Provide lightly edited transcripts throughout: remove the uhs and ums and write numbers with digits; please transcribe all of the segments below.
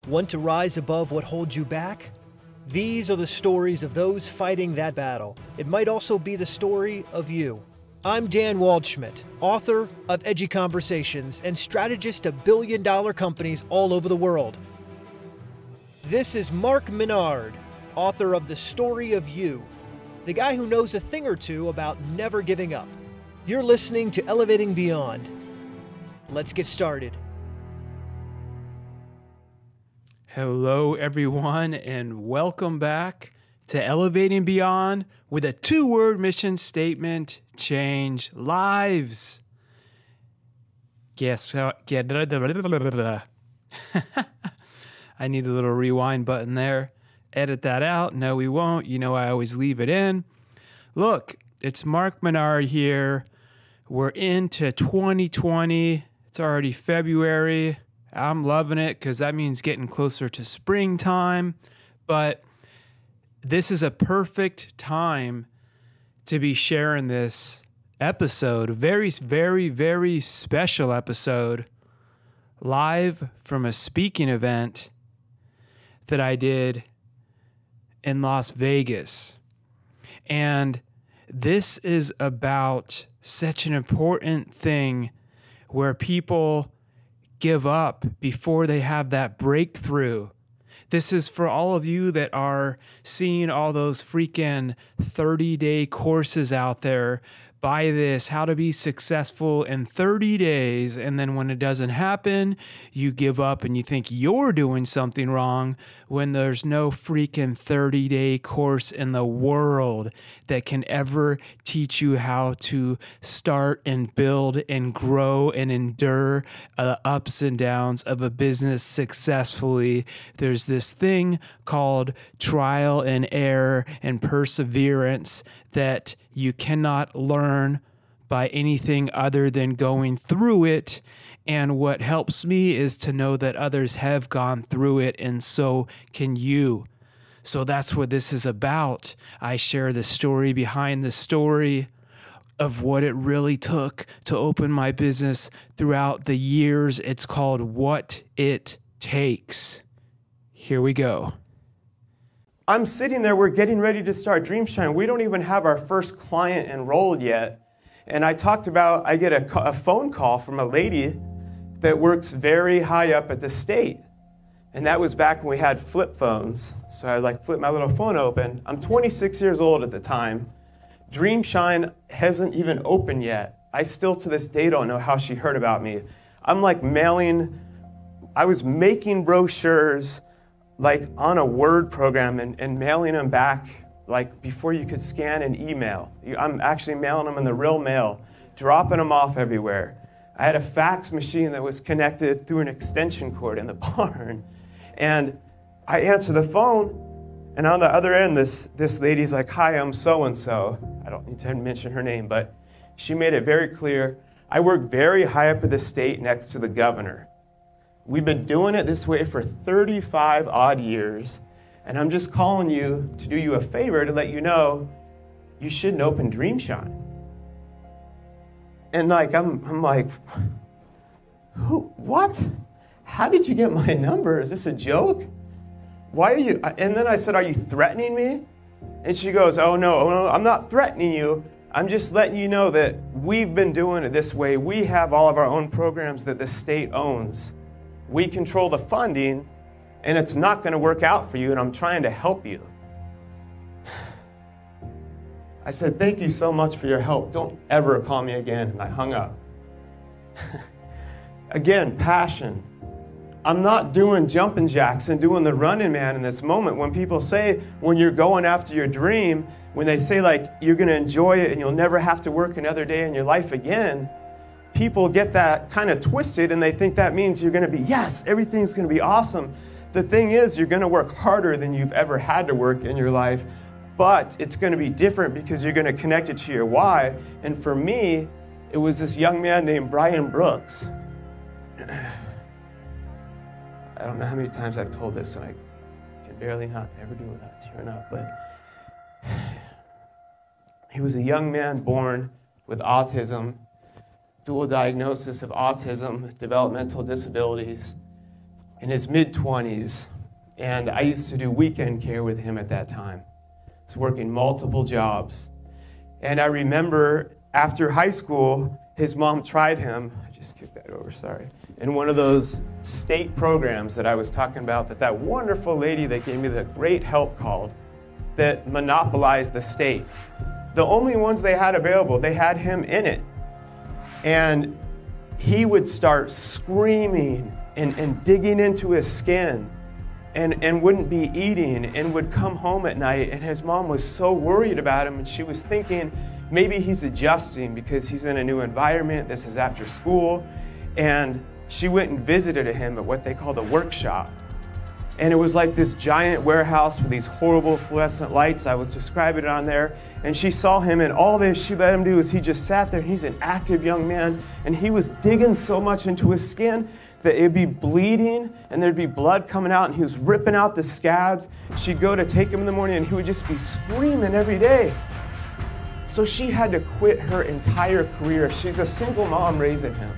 Want to rise above what holds you back? These are the stories of those fighting that battle. It might also be the story of you. I'm Dan Waldschmidt, author of Edgy Conversations and strategist of billion-dollar companies all over the world. This is Mark Menard, author of The Story of You, the guy who knows a thing or two about never giving up. You're listening to Elevating Beyond. Let's get started. Hello, everyone, and welcome back to Elevating Beyond with a two-word mission statement: change lives. Guess how? I need a little rewind button there. Edit that out. No, we won't. You know I always leave it in. Look, it's Mark Menard here. We're into 2020. It's already February. I'm loving it because that means getting closer to springtime. But this is a perfect time to be sharing this episode. Very, very, very special episode. Live from a speaking event that I did in Las Vegas. And this is about such an important thing where people give up before they have that breakthrough. This is for all of you that are seeing all those freaking 30-day courses out there. Buy this, how to be successful in 30 days. And then when it doesn't happen, you give up and you think you're doing something wrong when there's no freaking 30-day course in the world that can ever teach you how to start and build and grow and endure the ups and downs of a business successfully. There's this thing called trial and error and perseverance that you cannot learn by anything other than going through it. And what helps me is to know that others have gone through it, and so can you. So that's what this is about. I share the story behind the story of what it really took to open my business throughout the years. It's called What It Takes. Here we go. I'm sitting there, we're getting ready to start DreamShine. We don't even have our first client enrolled yet. And I talked about, I get a phone call from a lady that works very high up at the state. And that was back when we had flip phones. So I flipped my little phone open. I'm 26 years old at the time. DreamShine hasn't even opened yet. I still to this day don't know how she heard about me. I was making brochures on a Word program and mailing them back before you could scan and email. I'm actually mailing them in the real mail, dropping them off everywhere. I had a fax machine that was connected through an extension cord in the barn. And I answer the phone, and on the other end, this lady's like, "Hi, I'm so-and-so." I don't need to mention her name, but she made it very clear. I work very high up at the state next to the governor. We've been doing it this way for 35 odd years, and I'm just calling you to do you a favor to let you know you shouldn't open DreamShine. And I'm like, who? What? How did you get my number? Is this a joke? Why are you? And then I said, "Are you threatening me?" And she goes, oh no, I'm not threatening you. I'm just letting you know that we've been doing it this way. We have all of our own programs that the state owns. We control the funding, and it's not going to work out for you, and I'm trying to help you. I said, "Thank you so much for your help. Don't ever call me again," and I hung up. Again, passion. I'm not doing jumping jacks and doing the running man in this moment. When people say, when you're going after your dream, when they say you're going to enjoy it and you'll never have to work another day in your life again, people get that kind of twisted and they think that means you're going to be, yes, everything's going to be awesome. The thing is, you're going to work harder than you've ever had to work in your life, but it's going to be different because you're going to connect it to your why. And for me, it was this young man named Brian Brooks. I don't know how many times I've told this, and I can barely not ever do it without tearing up, but he was a young man born with autism, dual diagnosis of autism, developmental disabilities. in his mid-20s, and I used to do weekend care with him at that time. I was working multiple jobs. And I remember after high school, his mom tried him, I just kicked that over, sorry, in one of those state programs that I was talking about, that wonderful lady that gave me the great help called, that monopolized the state. The only ones they had available, they had him in it. And he would start screaming and digging into his skin and wouldn't be eating and would come home at night, and his mom was so worried about him, and she was thinking maybe he's adjusting because he's in a new environment, this is after school, and she went and visited him at what they call the workshop. And it was like this giant warehouse with these horrible fluorescent lights. I was describing it on there. And she saw him, and all this she let him do is he just sat there. He's an active young man, and he was digging so much into his skin that it'd be bleeding, and there'd be blood coming out, and he was ripping out the scabs. She'd go to take him in the morning, and he would just be screaming every day. So she had to quit her entire career. She's a single mom raising him.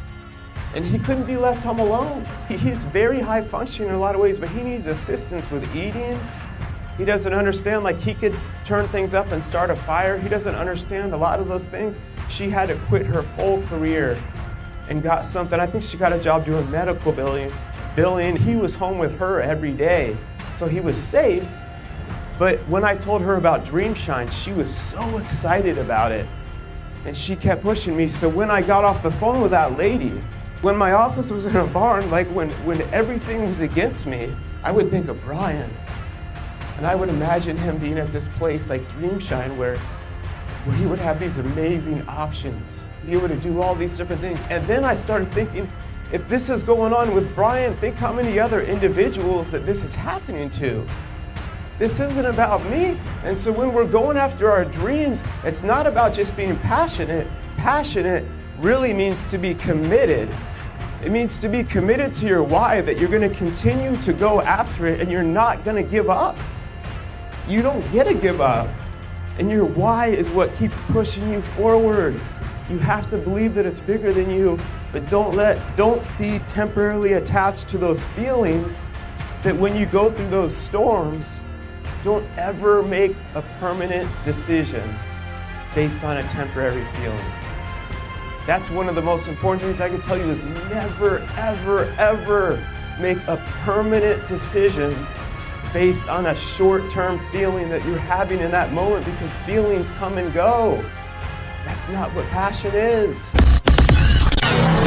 And he couldn't be left home alone. He's very high functioning in a lot of ways, but he needs assistance with eating. He doesn't understand, like he could turn things up and start a fire. He doesn't understand a lot of those things. She had to quit her full career and got something. I think she got a job doing medical billing. He was home with her every day, so he was safe. But when I told her about DreamShine, she was so excited about it. And she kept pushing me. So when I got off the phone with that lady, when my office was in a barn, like when everything was against me, I would think of Brian. And I would imagine him being at this place like DreamShine where he would have these amazing options, be able to do all these different things. And then I started thinking, if this is going on with Brian, think how many other individuals that this is happening to. This isn't about me. And so when we're going after our dreams, it's not about just being passionate. Passionate really means to be committed. It means to be committed to your why, that you're going to continue to go after it and you're not going to give up. You don't get to give up. And your why is what keeps pushing you forward. You have to believe that it's bigger than you, but don't be temporarily attached to those feelings, that when you go through those storms, don't ever make a permanent decision based on a temporary feeling. That's one of the most important things I can tell you is never, ever, ever make a permanent decision based on a short-term feeling that you're having in that moment, because feelings come and go. That's not what passion is.